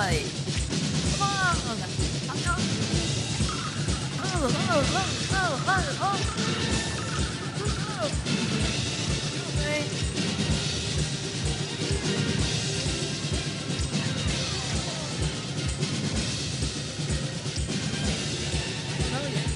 boy. Come on. Come on. Oh. Okay. Oh, yeah.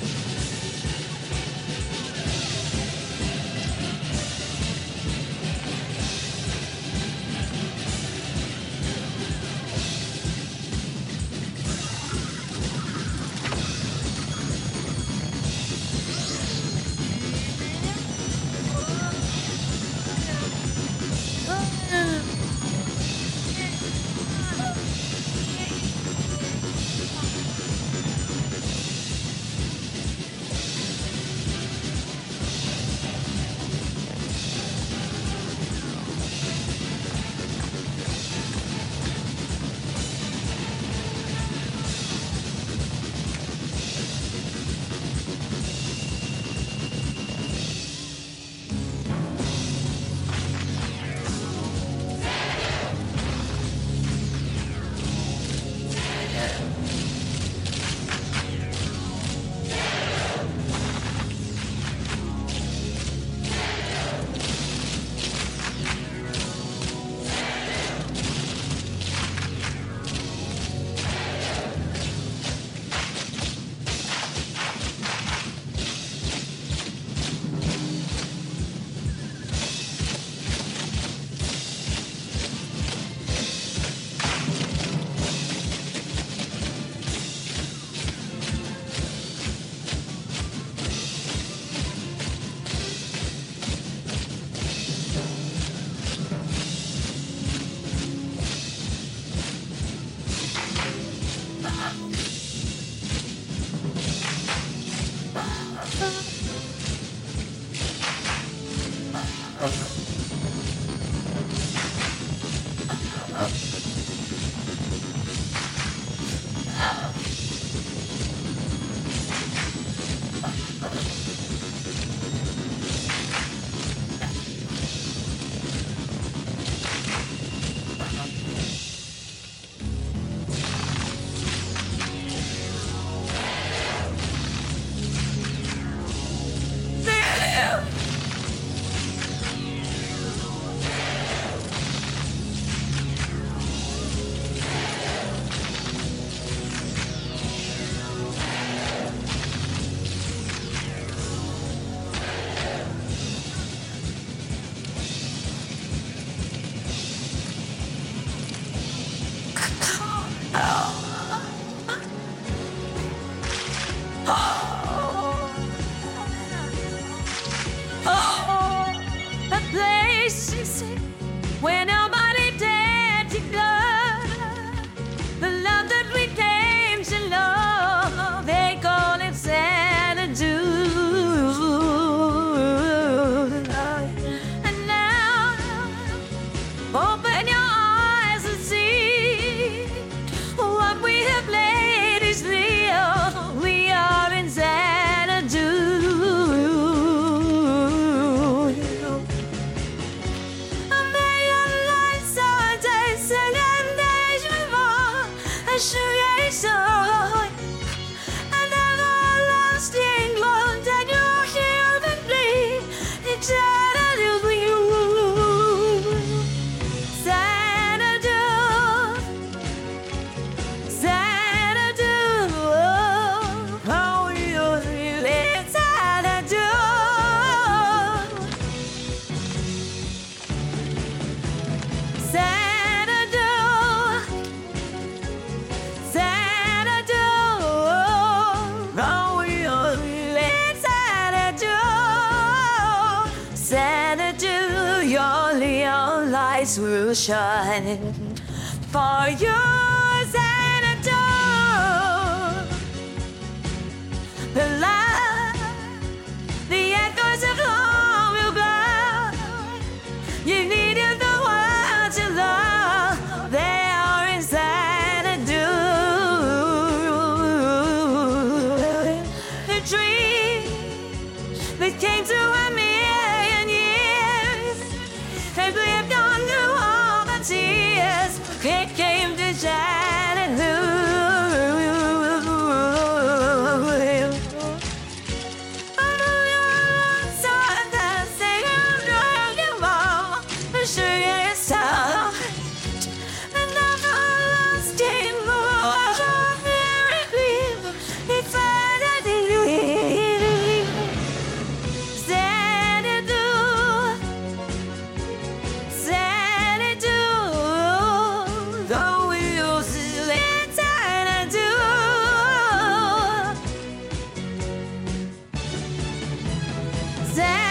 The place you see where nobody dared to go. The love that we came to love, they call it Xanadu. And now, open your eyes and see what we have laid is real. We are in Xanadu. And everlasting love that you hear and bleed eternally with you. Xanadu, Xanadu, oh, you're really Xanadu. Xanadu, your neon lights will shine for you, Xanadu. The light, the echoes of home will blow. You needed the world to love. They are in Xanadu. The dream that came to a million years has lived on through all the tears. It came to shine. down.